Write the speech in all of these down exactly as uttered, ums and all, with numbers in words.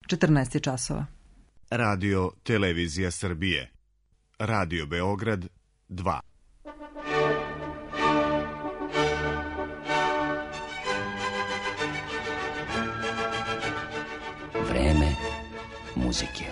četrnaest je časova. Radio Televizija Srbije. Radio Beograd dva. Vreme muzike.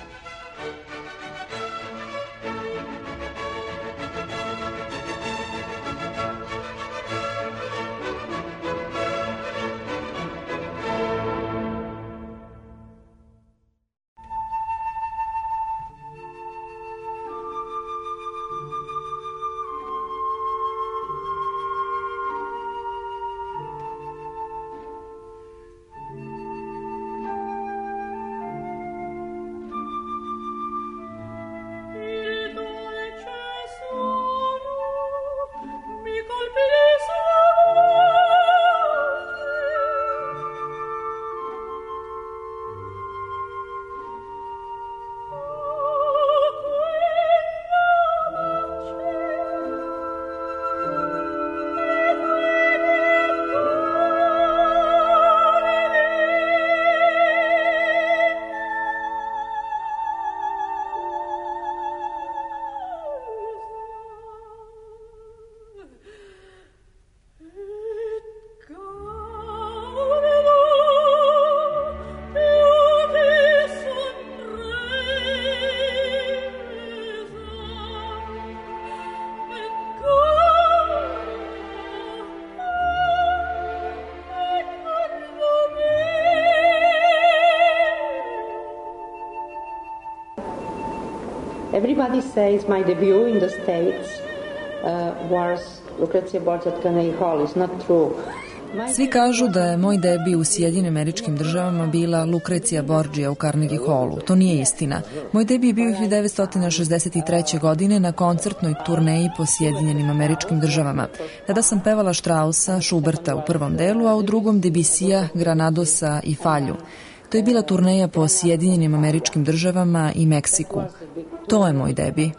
Everybody says my debut in the States uh, was Lucrezia Borgia at Carnegie Hall. It's not true. Svi kažu da je moj debi u Sjedinim Američkim Državama bila Lucrezia Borgia u Carnegie Hallu. To nije istina. Moj debi je bio hiljadu devetsto šezdeset treće. godine na koncertnoj turneji po Sjedinjenim Američkim Državama. Tada sam pevala Straussa, Schuberta u prvom delu, a u drugom Debussija, Granadosa i Falju. To je bila turneja po Sjedinjenim Američkim Državama i Meksiku. To je moj debi.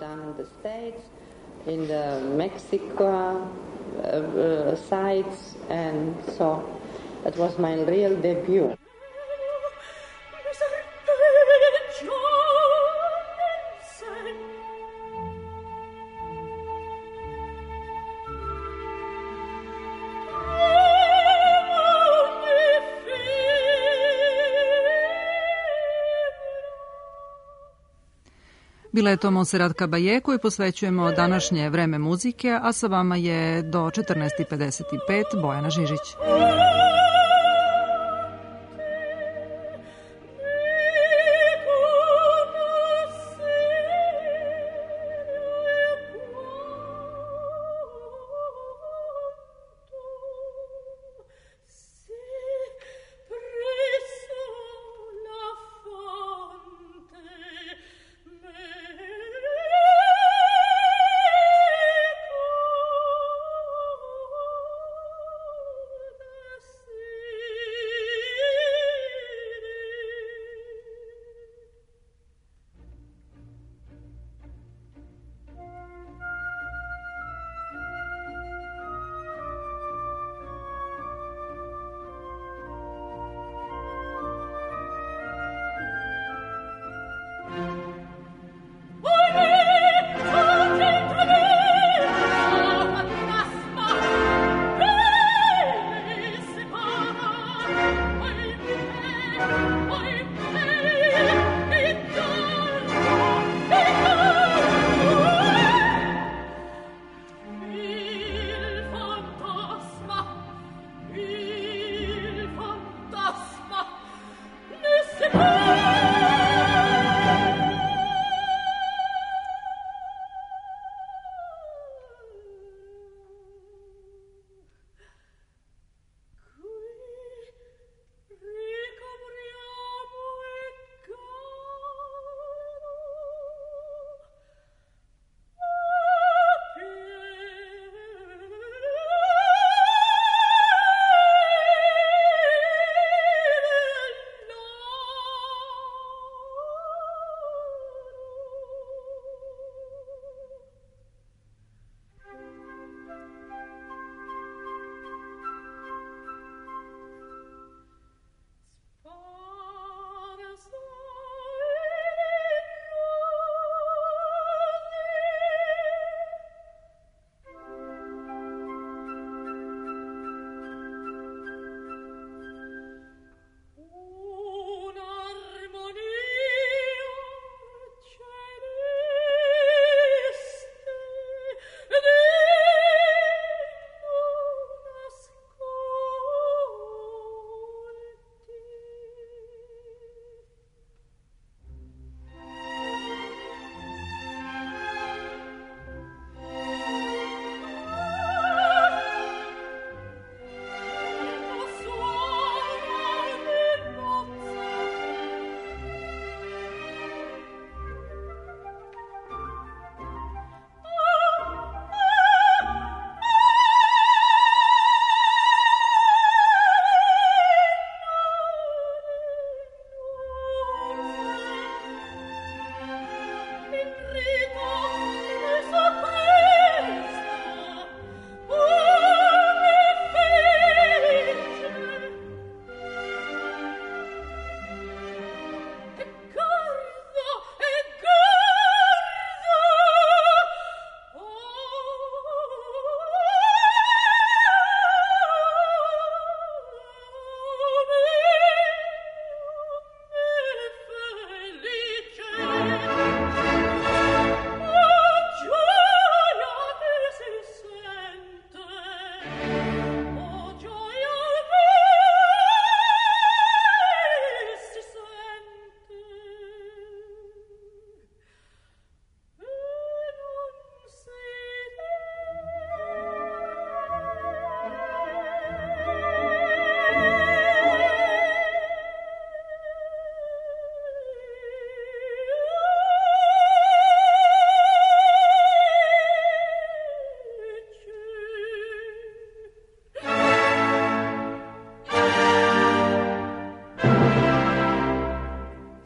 In the Mexico uh, sites, and so that was my real debut. Bila je to Monserrat Caballé koju posvećujemo današnje vreme muzike, a sa vama je do četrnaest pedeset pet Bojana Žižić.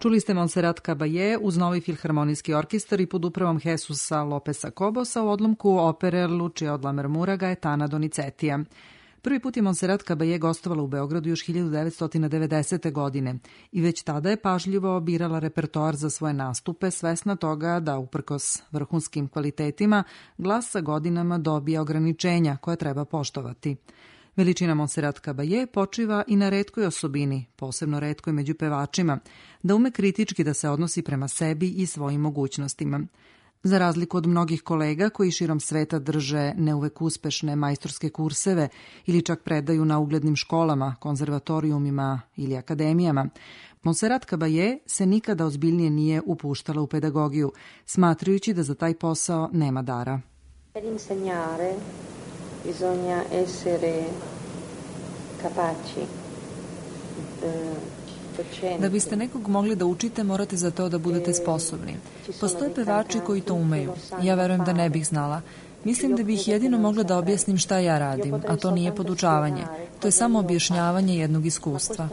Čuli ste Montserrat Caballé uz Novi filharmonijski orkestar i pod upravom Jesusa Lopesa Cobosa u odlomku opere Lucia od Lammermoora Gaetana Donizetija. Prvi put je Montserrat Caballé gostovala u Beogradu još hiljadu devetsto devedesete. godine i već tada je pažljivo birala repertoar za svoje nastupe, svesna toga da, uprkos vrhunskim kvalitetima, glas sa godinama dobija ograničenja koje treba poštovati. Veličina Montserrat Caballé počiva i na retkoj osobini, posebno retkoj među pevačima, da ume kritički da se odnosi prema sebi i svojim mogućnostima. Za razliku od mnogih kolega koji širom sveta drže neuvek uspešne majstorske kurseve ili čak predaju na uglednim školama, konzervatorijumima ili akademijama, Montserrat Caballé se nikada ozbiljnije nije upuštala u pedagogiju, smatrajući da za taj posao nema dara. Per insegnare bisogna essere capaci. Da biste nekog mogli da učite, morate za to da budete sposobni. Postoje pevači koji to umeju. Ja verujem da ne bih znala. Mislim da bih jedino mogla da objasnim šta ja radim, a to nije podučavanje. To je samo objašnjavanje jednog iskustva.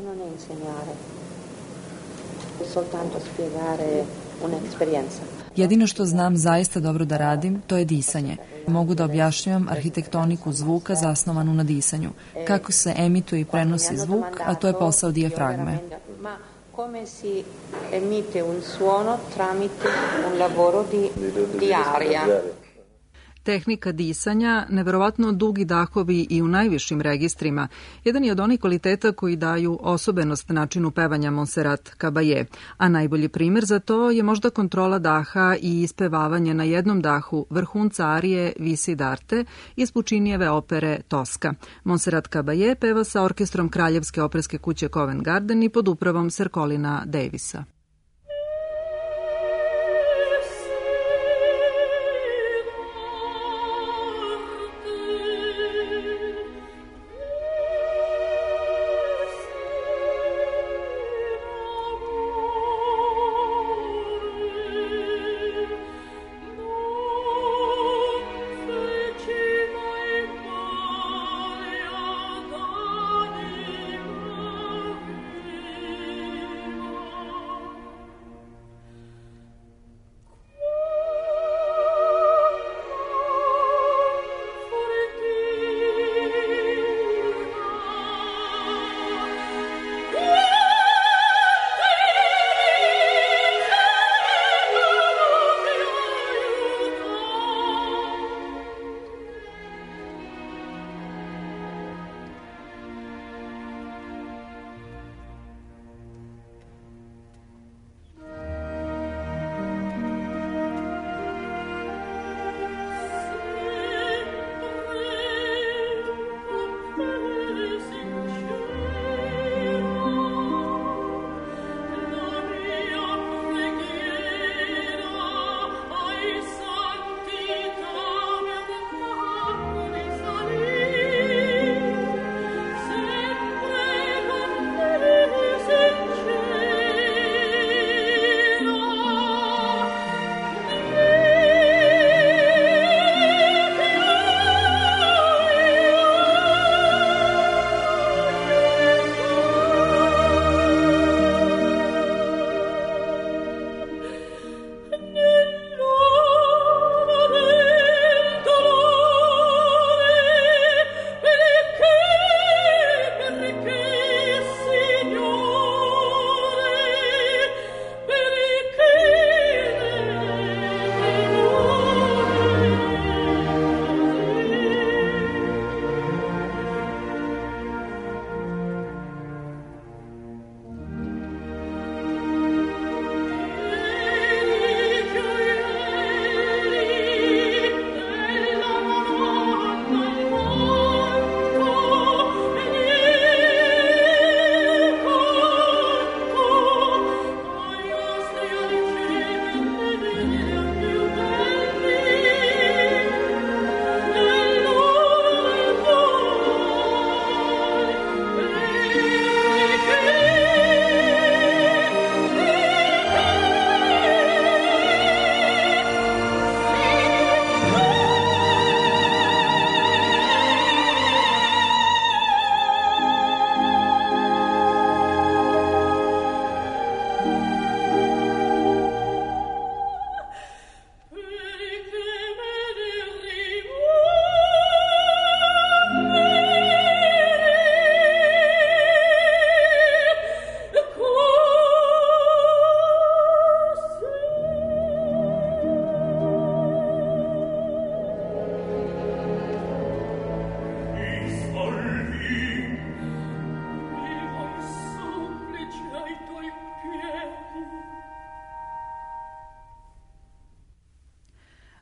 Jedino što znam zaista dobro da radim, to je disanje. Mogu da objašnjavam arhitektoniku zvuka zasnovanu na disanju, kako se emituje i prenosi zvuk, a to je posao dijafragme. Come si emite un suono tramite un lavoro di, di aria. Tehnika disanja, neverovatno dugi dahovi i u najvišim registrima, jedan je od onih kvaliteta koji daju osobenost načinu pevanja Montserrat Caballé, a najbolji primer za to je možda kontrola daha i ispevavanje na jednom dahu vrhunca arije Visi d'arte iz Pučinijeve opere Toska. Montserrat Caballé peva sa orkestrom Kraljevske operske kuće Covent Garden i pod upravom Sir Colina Davisa.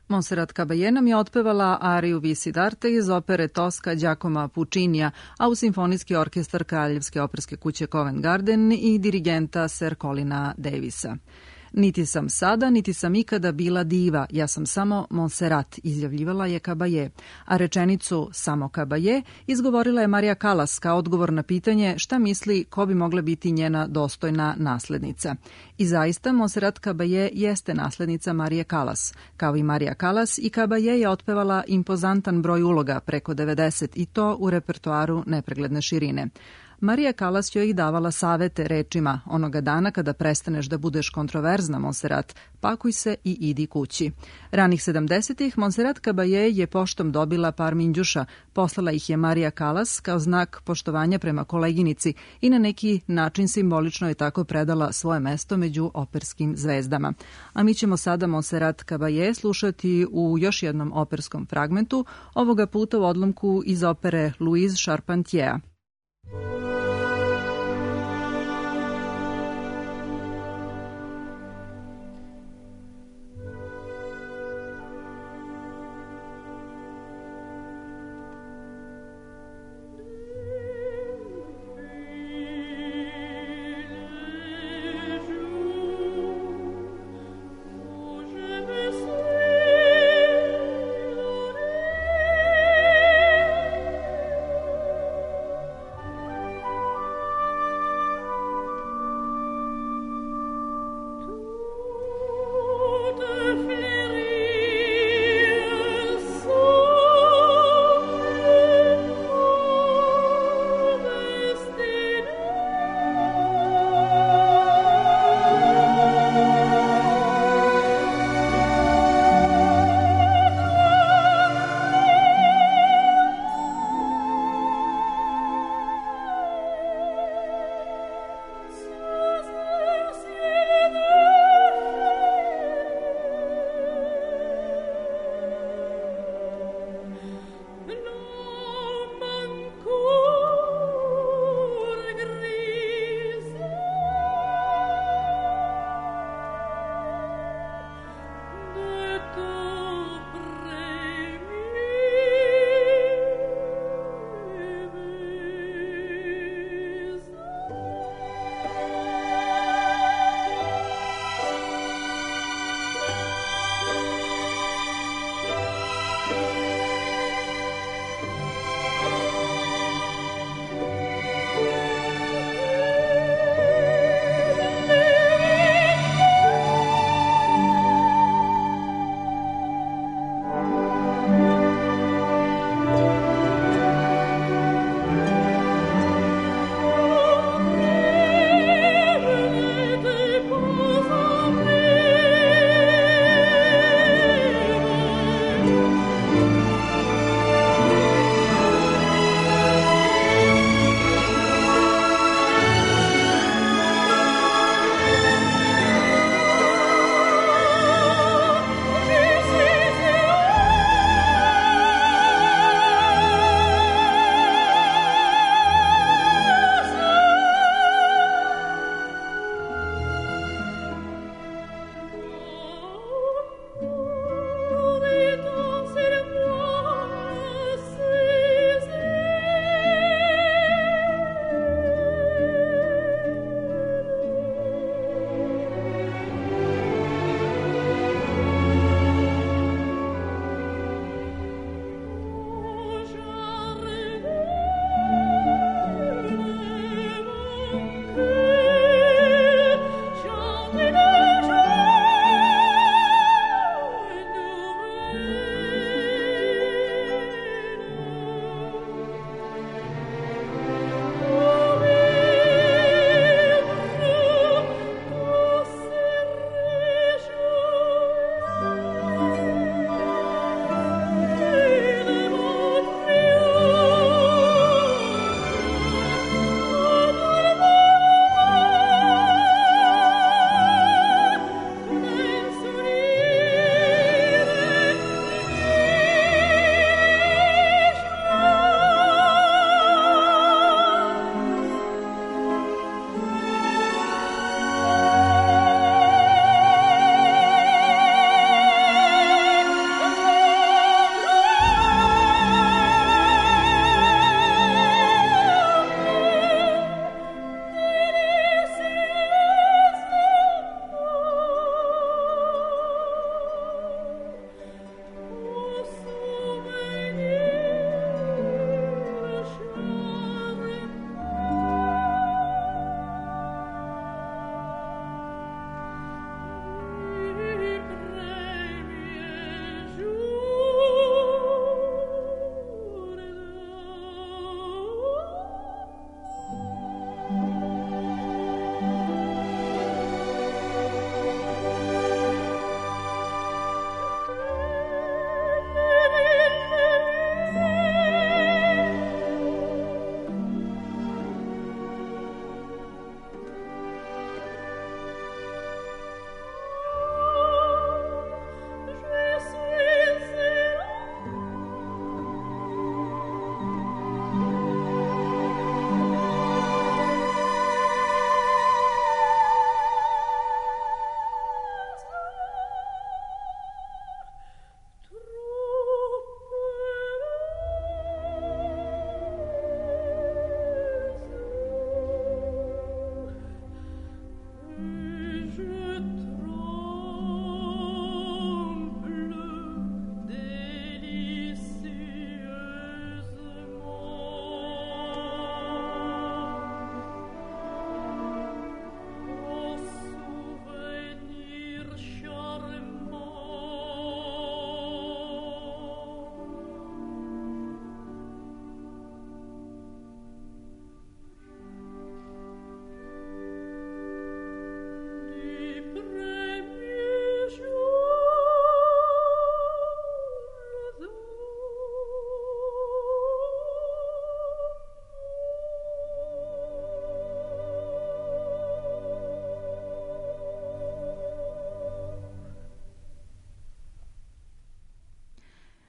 Montserrat Caballé nam je otpevala ariju Visi d'arte iz opere Tosca Giacomo Puccinija, a u Simfonijski orkestar Kraljevske operske kuće Covent Garden i dirigenta Sir Colina Davisa. Niti sam sada, niti sam ikada bila diva, ja sam samo Montserrat, izjavljivala je Caballé, a rečenicu samo Caballé izgovorila je Maria Callas kao odgovor na pitanje šta misli ko bi mogla biti njena dostojna naslednica. I zaista Montserrat Caballé jeste naslednica Marije Callas. Kao i Maria Callas, i Caballé je otpevala impozantan broj uloga, preko devedeset, i to u repertoaru nepregledne širine. Marija Callas joj ih davala savete rečima: onoga dana kada prestaneš da budeš kontroverzna, Montserrat, pakuj se i idi kući. Ranih sedamdesetih Montserrat Caballé je poštom dobila par minđuša, poslala ih je Marija Callas kao znak poštovanja prema koleginici i na neki način simbolično je tako predala svoje mesto među operskim zvezdama. A mi ćemo sada Montserrat Caballé slušati u još jednom operskom fragmentu, ovoga puta u odlomku iz opere Louise Charpentier.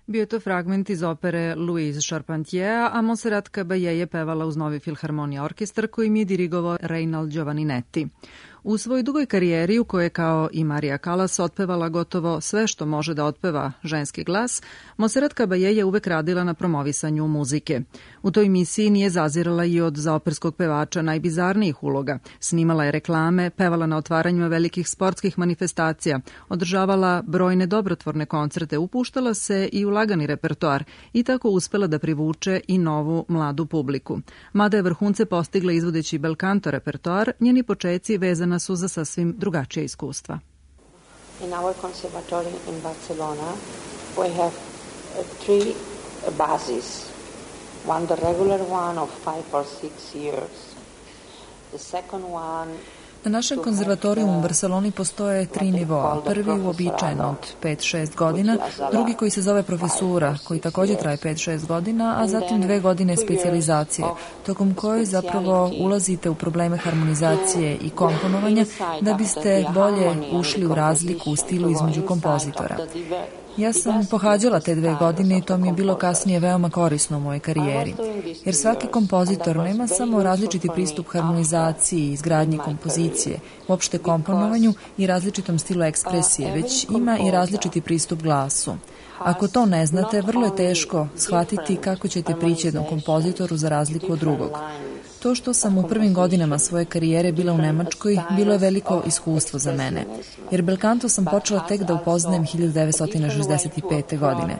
Bio je to fragment iz opere Louise Charpentier, a Montserrat Caballé je pevala uz Novi Filharmonija orkestar kojim je dirigovao Reinald Giovaninetti. U svojoj dugoj karijeri, u kojoj je kao i Maria Callas otpevala gotovo sve što može da otpeva ženski glas, Montserrat Caballé je uvek radila na promovisanju muzike. U toj misiji nije zazirala i od za operskog pevača najbizarnijih uloga. Snimala je reklame, pevala na otvaranjima velikih sportskih manifestacija, održavala brojne dobrotvorne koncerte, upuštala se i u lagani repertoar i tako uspela da privuče i novu mladu publiku. Mada je vrhunce postigla izvodeći bel canto repertoar, njeni počeci vezani su za sasvim drugačije iskustva. In our conservatory in Barcelona we have uh, three bases. One the regular one of five or six years. The second one Na našem konzervatorijumu u Barceloni postoje tri nivoa. Prvi uobičajen od pet šest godina, drugi koji se zove profesura, koji takođe traje pet šest godina, a zatim dve godine specijalizacije, tokom koje zapravo ulazite u probleme harmonizacije i komponovanja da biste bolje ušli u razliku u stilu između kompozitora. Ja sam pohađala te dve godine i to mi je bilo kasnije veoma korisno u mojoj karijeri, jer svaki kompozitor nema samo različiti pristup harmonizaciji, izgradnji kompozicije, uopšte komponovanju i različitom stilu ekspresije, već ima i različiti pristup glasu. Ako to ne znate, vrlo je teško shvatiti kako ćete prići jednom kompozitoru za razliku od drugog. To što sam u prvim godinama svoje karijere bila u Nemačkoj bilo je veliko iskustvo za mene, jer bel canto sam počela tek da upoznajem hiljadu devetsto šezdeset pete. godine.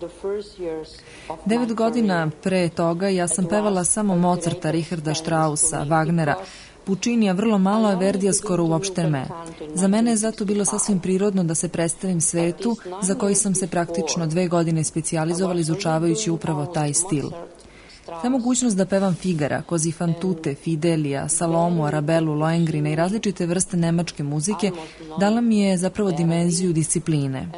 Devet godina pre toga ja sam pevala samo Mozarta, Richarda Straussa, Wagnera, Puccinija vrlo malo, a Verdija skoro uopšte ne. Za mene je zato bilo sasvim prirodno da se predstavim svetu za koji sam se praktično dve godine specijalizovala izučavajući upravo taj stil. Ta mogućnost da pevam Figara, Così fan tutte, Fidelija, Salomu, Arabelu, Lohengrina i različite vrste nemačke muzike dala mi je zapravo dimenziju discipline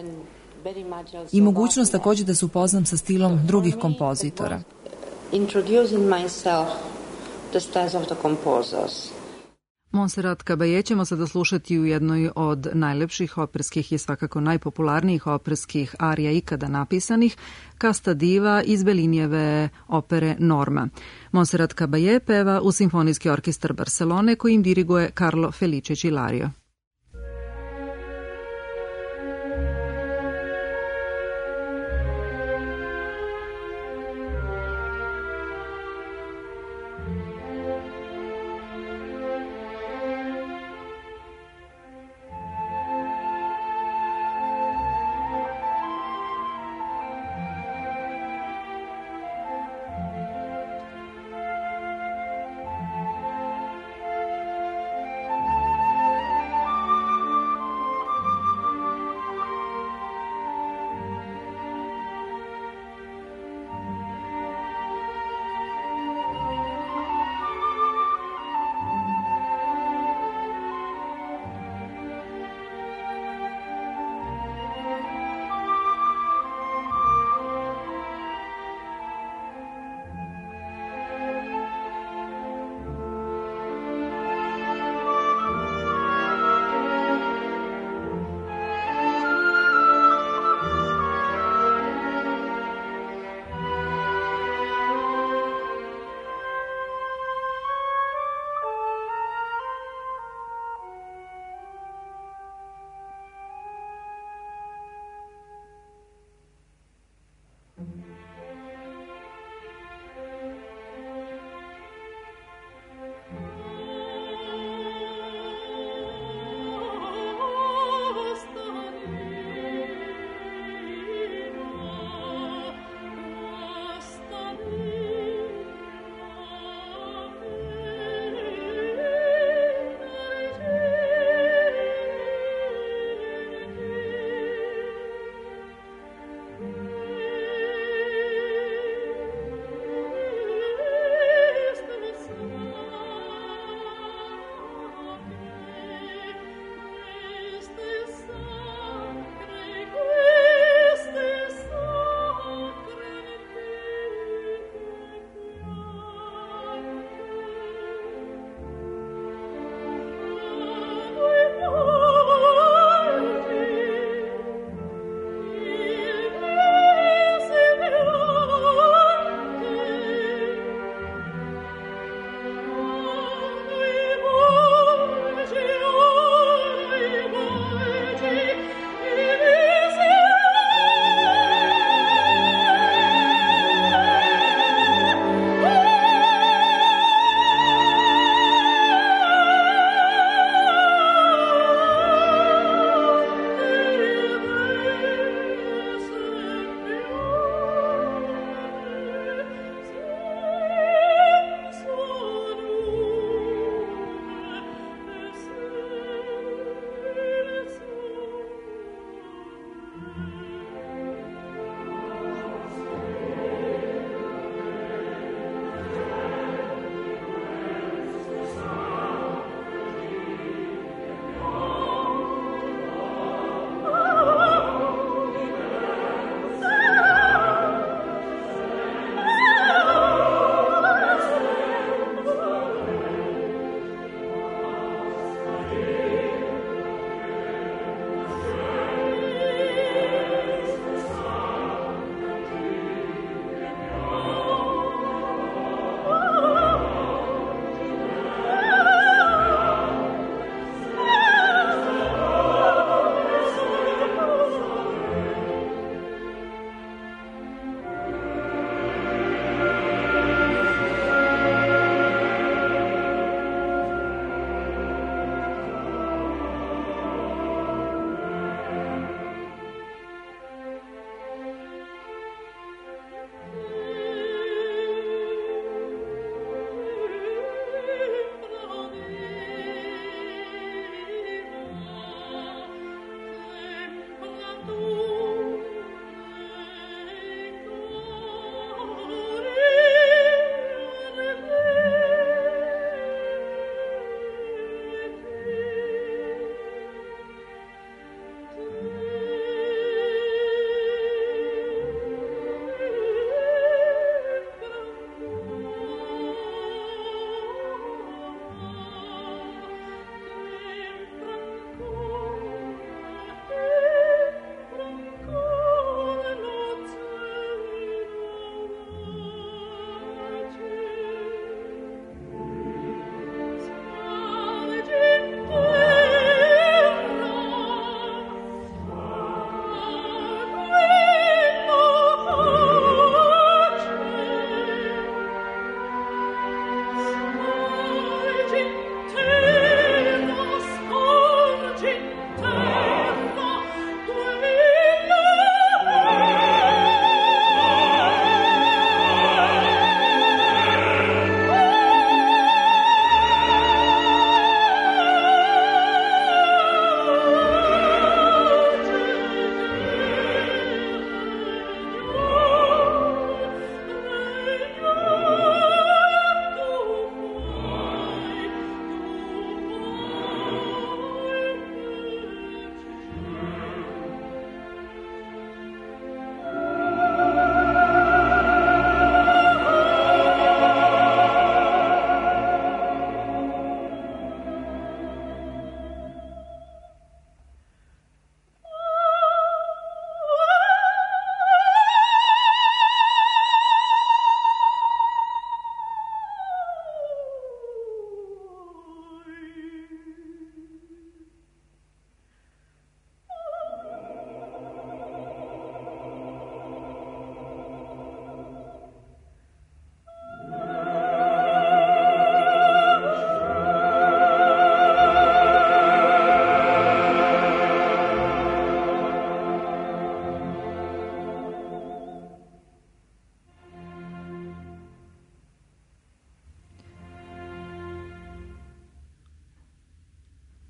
i mogućnost takođe da se upoznam sa stilom drugih kompozitora. Introducing myself the styles of the composers. Montserrat Caballé ćemo sada slušati u jednoj od najlepših operskih i svakako najpopularnijih operskih arija ikada napisanih, Casta diva iz Bellinijeve opere Norma. Montserrat Caballé peva u Simfonijski orkestar Barcelone kojim diriguje Carlo Felice Cilario.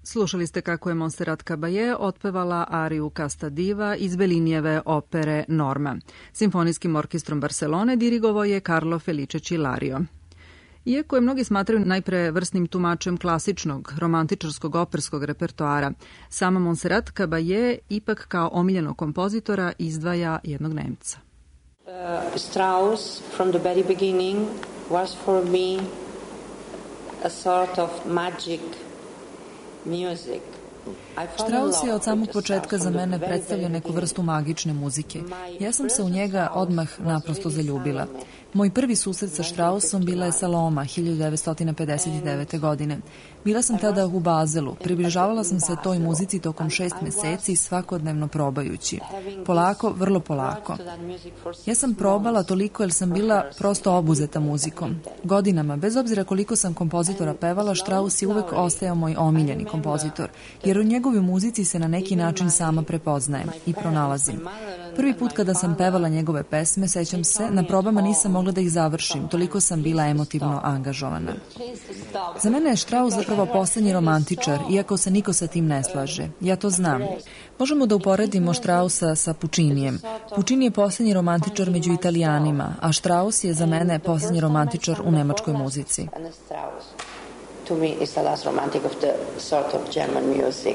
Slušali ste kako je Montserrat Caballé otpevala ariju Casta Diva iz Bellinijeve opere Norma. Simfonijskim orkestrom Barcelone dirigovao je Carlo Felice Cilario. Iako je mnogi smatraju najpre vrsnim tumačem klasičnog, romantičarskog operskog repertoara, sama Montserrat Caballé ipak kao omiljenog kompozitora izdvaja jednog Nemca. Uh, Strauss, from the very beginning, was for me a sort of magic music. Strauss je od samog početka za mene predstavljao neku vrstu magične muzike. Ja sam se u njega odmah naprosto zaljubila. Moj prvi susret sa Straussom bila je Saloma hiljadu devetsto pedeset devete. godine. Bila sam tada u Bazelu, približavala sam se toj muzici tokom šest meseci, svakodnevno probajući. Polako, vrlo polako. Ja sam probala toliko jer sam bila prosto obuzeta muzikom. Godinama, bez obzira koliko sam kompozitora pevala, Strauss je uvek ostajao moj omiljeni kompozitor, jer u njegovoj muzici se na neki način sama prepoznajem i pronalazim. Prvi put kada sam pevala njegove pesme, sećam se, na probama nisam mogla da ih završim, toliko sam bila emotivno angažovana. Za mene je Strauss zapravo poslednji romantičar, iako se niko sa tim ne slaže. Ja to znam. Možemo da uporedimo Straussa sa Puccinijem. Puccini je poslednji romantičar među Italijanima, a Strauss je za mene poslednji romantičar u nemačkoj muzici. To me is the last romantic of the sort of German music.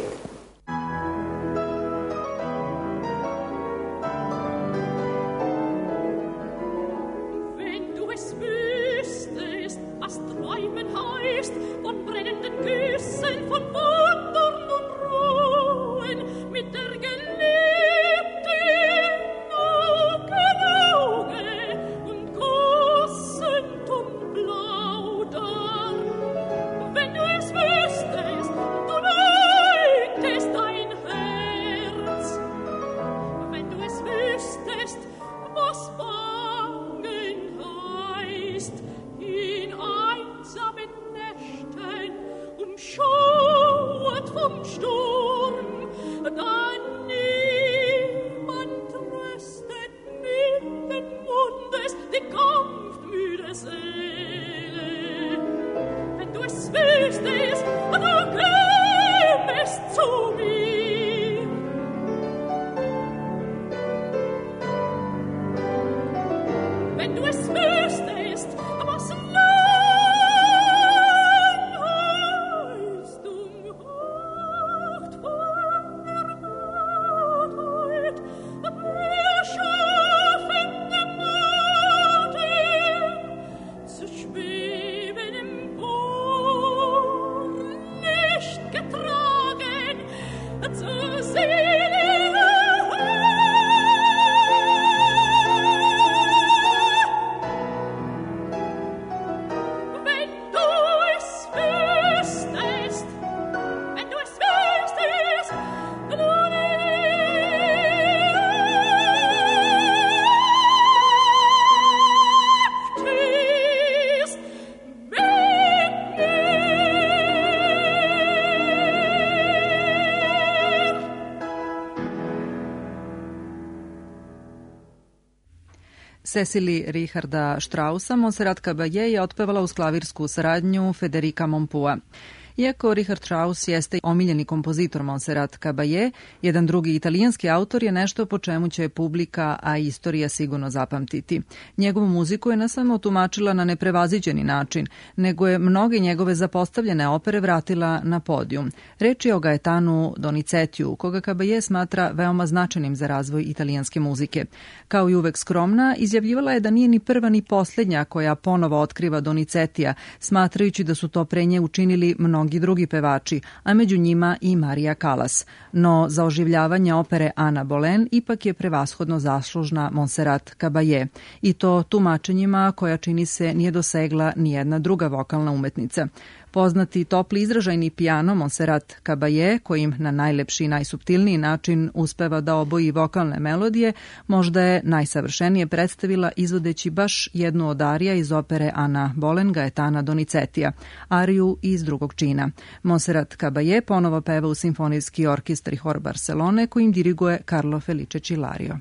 Cecily Richarda Straussa Montserrat Caballé je otpevala uz klavirsku saradnju Federica Mompua. Iako Richard Strauss jeste omiljeni kompozitor Montserrat Caballé, jedan drugi italijanski autor je nešto po čemu će publika, a istorija sigurno zapamtiti. Njegovu muziku je ne samo tumačila na neprevaziđeni način, nego je mnoge njegove zapostavljene opere vratila na podijum. Reč je o Gaetanu Donizetiju, koga Caballé smatra veoma značajnim za razvoj italijanske muzike. Kao i uvek skromna, izjavljivala je da nije ni prva ni posljednja koja ponovo otkriva Donizetija, smatrajući da su to pre nje učinili mnogi mnogi drugi pevači, a među njima i Maria Callas. No za oživljavanje opere Ana Bolena ipak je prevashodno zaslužna Montserrat Caballé. I to tumačenjima koja čini se nije dosegla nijedna druga vokalna umetnica. Poznati topli izražajni pijano Montserrat Caballé, kojim na najlepši i najsuptilniji način uspeva da oboji vokalne melodije, možda je najsavršenije predstavila izvodeći baš jednu od arija iz opere Ana Bolena Gaetana Donizetija, ariju iz drugog čina. Montserrat Caballé ponovo peva u simfonijski orkestar i hor Barcelone, kojim diriguje Carlo Felice Cilario.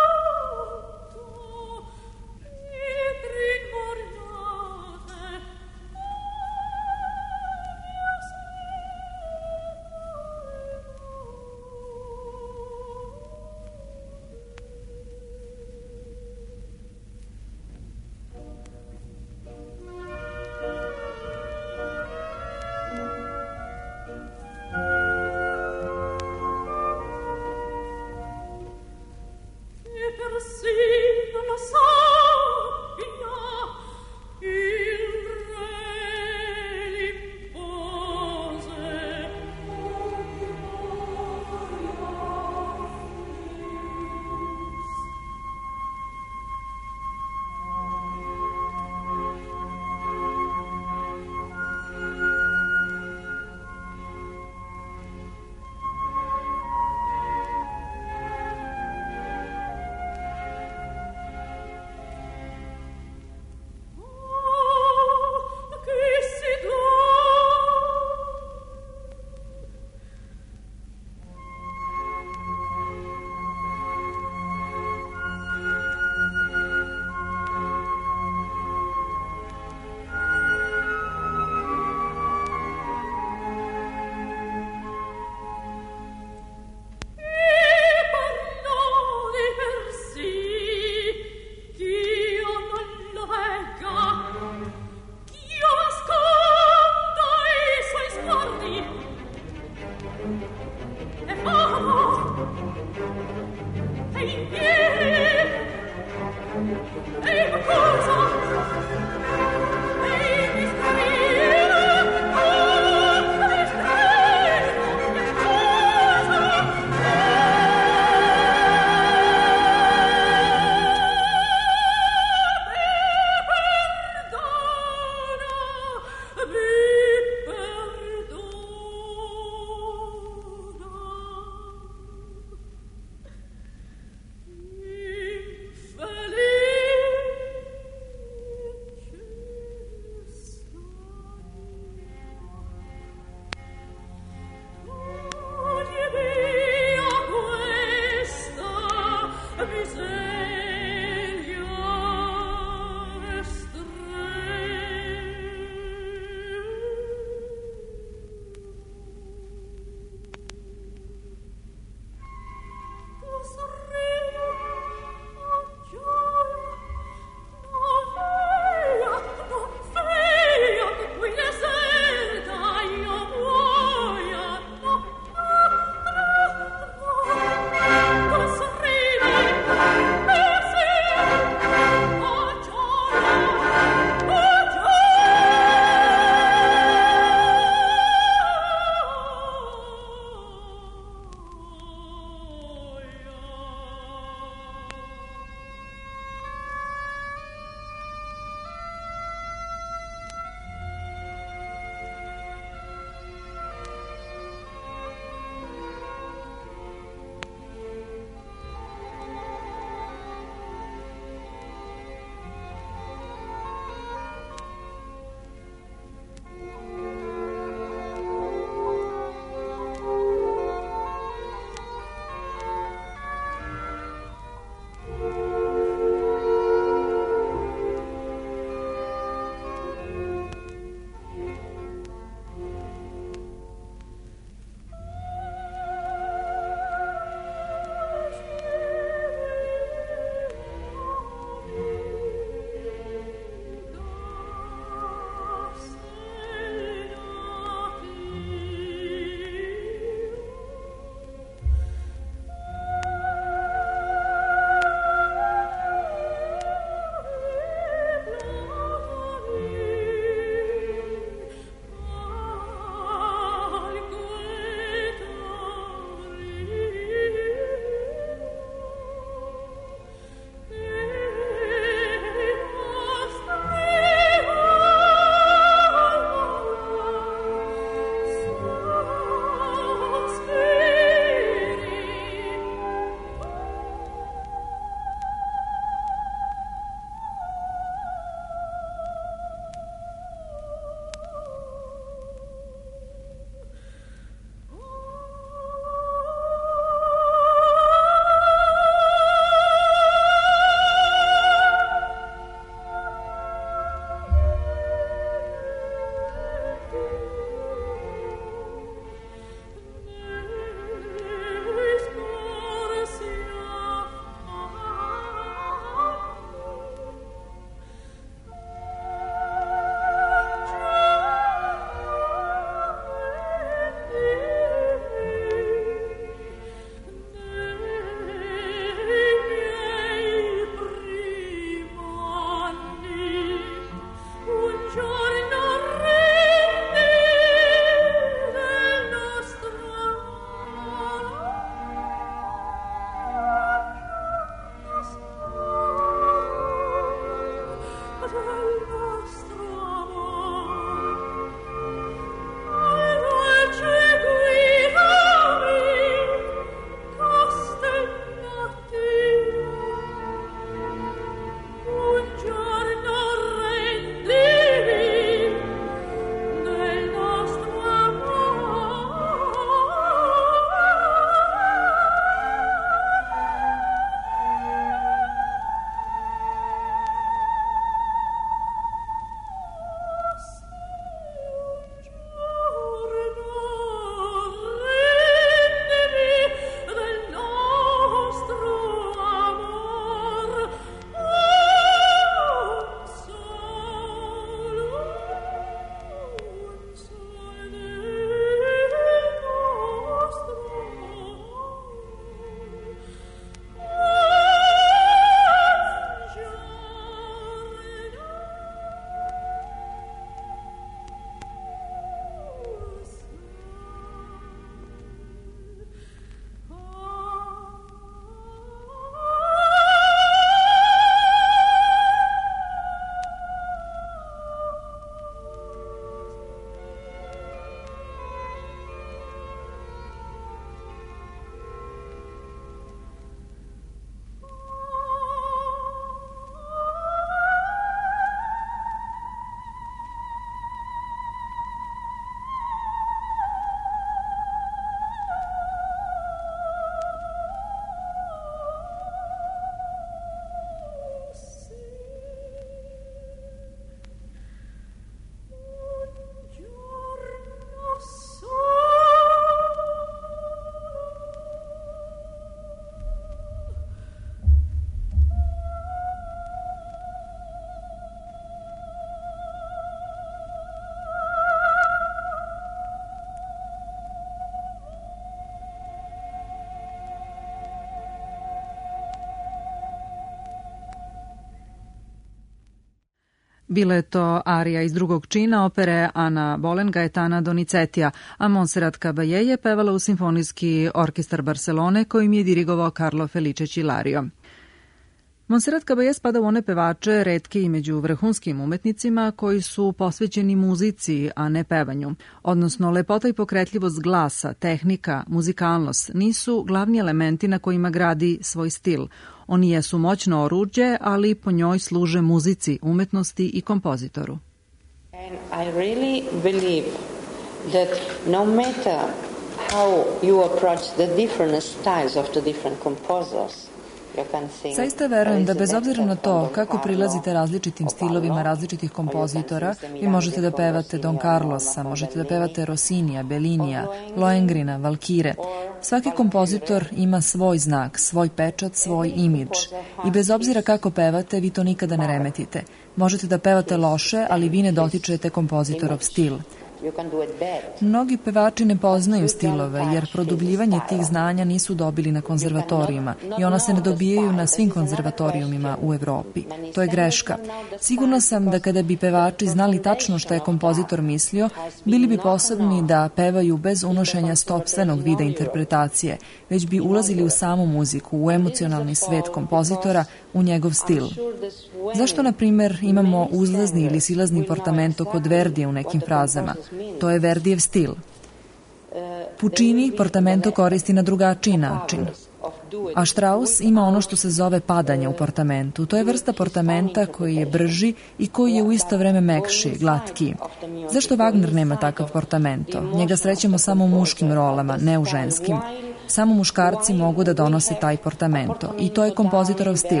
Bila je to arija iz drugog čina opere Ana Bolen Gaetana Donizetija, a Montserrat Caballé je pevala u Simfonijski orkestar Barcelone kojim je dirigovao Carlo Felice Cilario. Montserrat Caballé spada u one pevače, retke i među vrhunskim umetnicima, koji su posvećeni muzici, a ne pevanju. Odnosno, lepota i pokretljivost glasa, tehnika, muzikalnost nisu glavni elementi na kojima gradi svoj stil. Oni jesu moćno oruđe, ali po njoj služe muzici, umetnosti i kompozitoru. And I really believe that no matter how you approach the different styles of the different composers, Zaista verujem da bez obzira na to kako prilazite različitim stilovima različitih kompozitora, vi možete da pevate Don Carlosa, možete da pevate Rossinija, Bellinija, Lohengrina, Valkire. Svaki kompozitor ima svoj znak, svoj pečat, svoj imidž. I bez obzira kako pevate, vi to nikada ne remetite. Možete da pevate loše, ali vi ne dotičete kompozitorov stil. Mnogi pevači ne poznaju stilove jer produbljivanje tih znanja nisu dobili na konzervatorijima i ona se ne dobijaju na svim konzervatorijumima u Evropi. To je greška. Sigurna sam da kada bi pevači znali tačno šta je kompozitor mislio, bili bi posebni da pevaju bez unošenja sopstvenog vida interpretacije, već bi ulazili u samu muziku, u emocionalni svet kompozitora, u njegov stil. Zašto, na primer, imamo uzlazni ili silazni portamento kod Verdija u nekim frazama? To je Verdijev stil. Puccini portamento koristi na drugačiji način. A Strauss ima ono što se zove padanje u portamentu. To je vrsta portamenta koji je brži i koji je u isto vreme mekši, glatkiji. Zašto Wagner nema takav portamento? Njega srećemo samo u muškim rolama, ne u ženskim. Samo muškarci mogu da donose taj portamento i to je kompozitorov stil.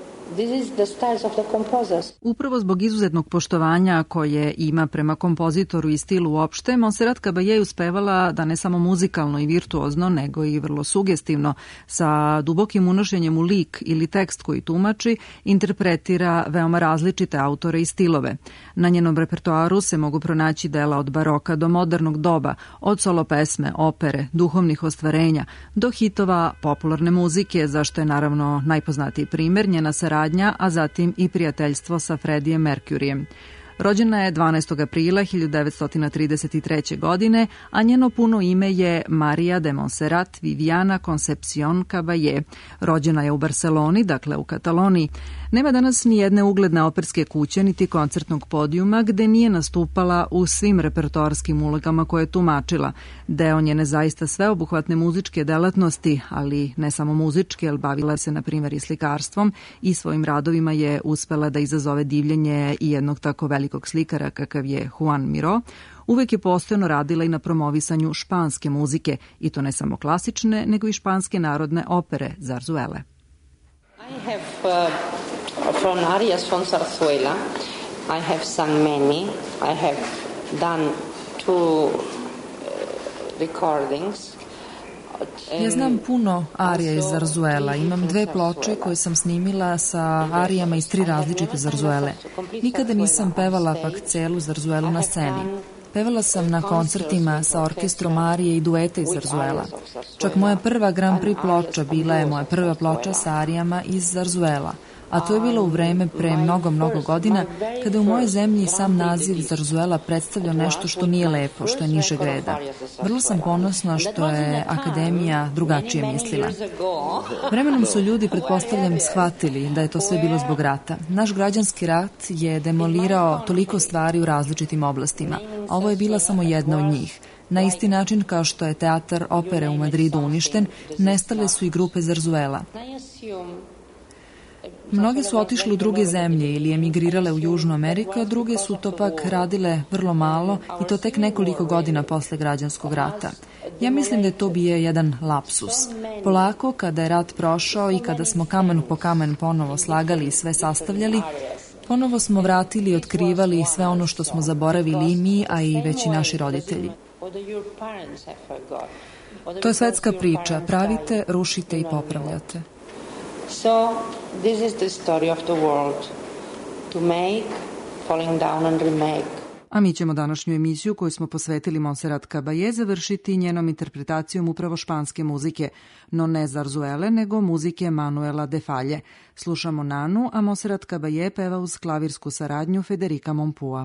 Upravo zbog izuzetnog poštovanja koje ima prema kompozitoru i stilu uopšte, Montserrat Caballé uspevala da ne samo muzikalno i virtuozno, nego i vrlo sugestivno, sa dubokim unošenjem u lik ili tekst koji tumači, interpretira veoma različite autore i stilove. Na njenom repertoaru se mogu pronaći dela od baroka do modernog doba, od solo pesme, opere, duhovnih ostvarenja, do hitova popularne muzike, zašto je naravno najpoznatiji primer njena saradnja, a zatim i prijateljstvo sa Fredijem Mercurijem. Rođena je dvanaestog aprila hiljadu devetsto trideset treće. godine, a njeno puno ime je Maria de Montserrat Viviana Concepcion Caballé. Rođena je u Barceloni, dakle u Kataloniji. Nema danas ni jedne ugledne operske kuće, niti koncertnog podijuma gde nije nastupala u svim repertoarskim ulogama koje je tumačila. Deo njene zaista sveobuhvatne muzičke delatnosti, ali ne samo muzičke, jer bavila se na primjer i slikarstvom i svojim radovima je uspela da izazove divljenje i jednog tako velikog slikara kakav je Juan Miró. Uvek je postojano radila i na promovisanju španske muzike, i to ne samo klasične, nego i španske narodne opere, zarzuele. I have, uh, from arias from Zarzuela, I have sung many. I have done two uh, recordings. Ja znam puno arija iz zarzuela. Imam dve ploče koje sam snimila sa arijama iz tri različite zarzuele. Nikada nisam pevala pak celu zarzuelu na sceni. Pevala sam na koncertima sa orkestrom arije i dueta iz zarzuela. Čak moja prva Grand Prix ploča bila je moja prva ploča sa arijama iz zarzuela. A to je bilo u vreme pre mnogo, mnogo godina, kada u mojoj zemlji sam naziv zarzuela predstavljao nešto što nije lepo, što je nižeg reda. Vrlo sam ponosna što je Akademija drugačije mislila. Vremenom su ljudi, pretpostavljam, shvatili da je to sve bilo zbog rata. Naš građanski rat je demolirao toliko stvari u različitim oblastima. A ovo je bila samo jedna od njih. Na isti način kao što je teatar opere u Madridu uništen, nestale su i grupe zarzuela. Mnogi su otišli u druge zemlje ili emigrirale u Južnu Ameriku, a druge su to pak radile vrlo malo i to tek nekoliko godina posle građanskog rata. Ja mislim da je to bio jedan lapsus. Polako, kada je rat prošao i kada smo kamen po kamen ponovo slagali i sve sastavljali, ponovo smo vratili i otkrivali sve ono što smo zaboravili i mi, a i već i naši roditelji. To je svetska priča. Pravite, rušite i popravljate. So, this is the story of the world. To make, falling down and remake. A mi ćemo današnju emisiju koju smo posvetili Montserrat Caballé završiti njenom interpretacijom upravo španske muzike, no ne zarzuele, nego muzike Manuela de Falle. Slušamo Nanu, a Montserrat Caballé peva uz klavirsku saradnju Federica Mompua.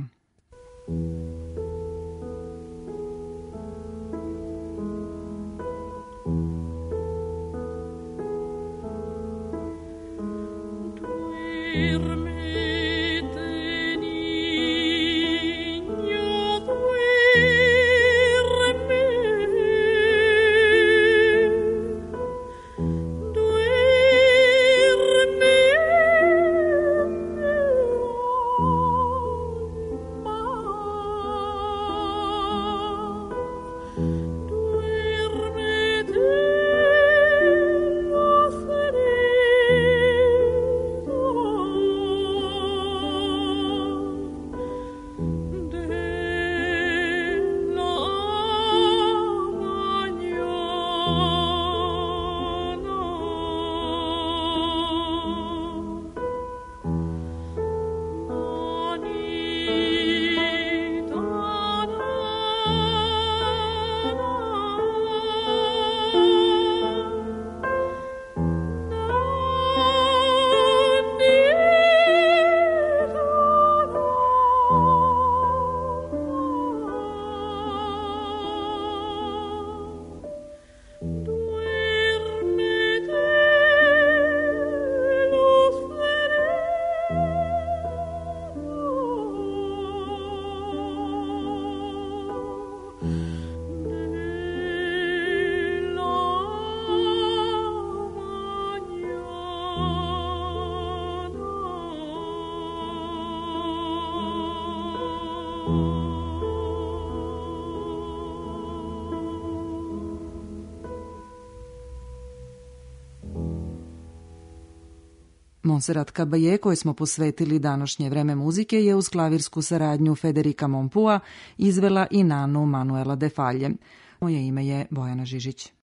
Montserrat Caballé, koju smo posvetili današnje vreme muzike, je uz klavirsku saradnju Federica Mompua izvela i Nanu Manuela de Falle. Moje ime je Bojana Žižić.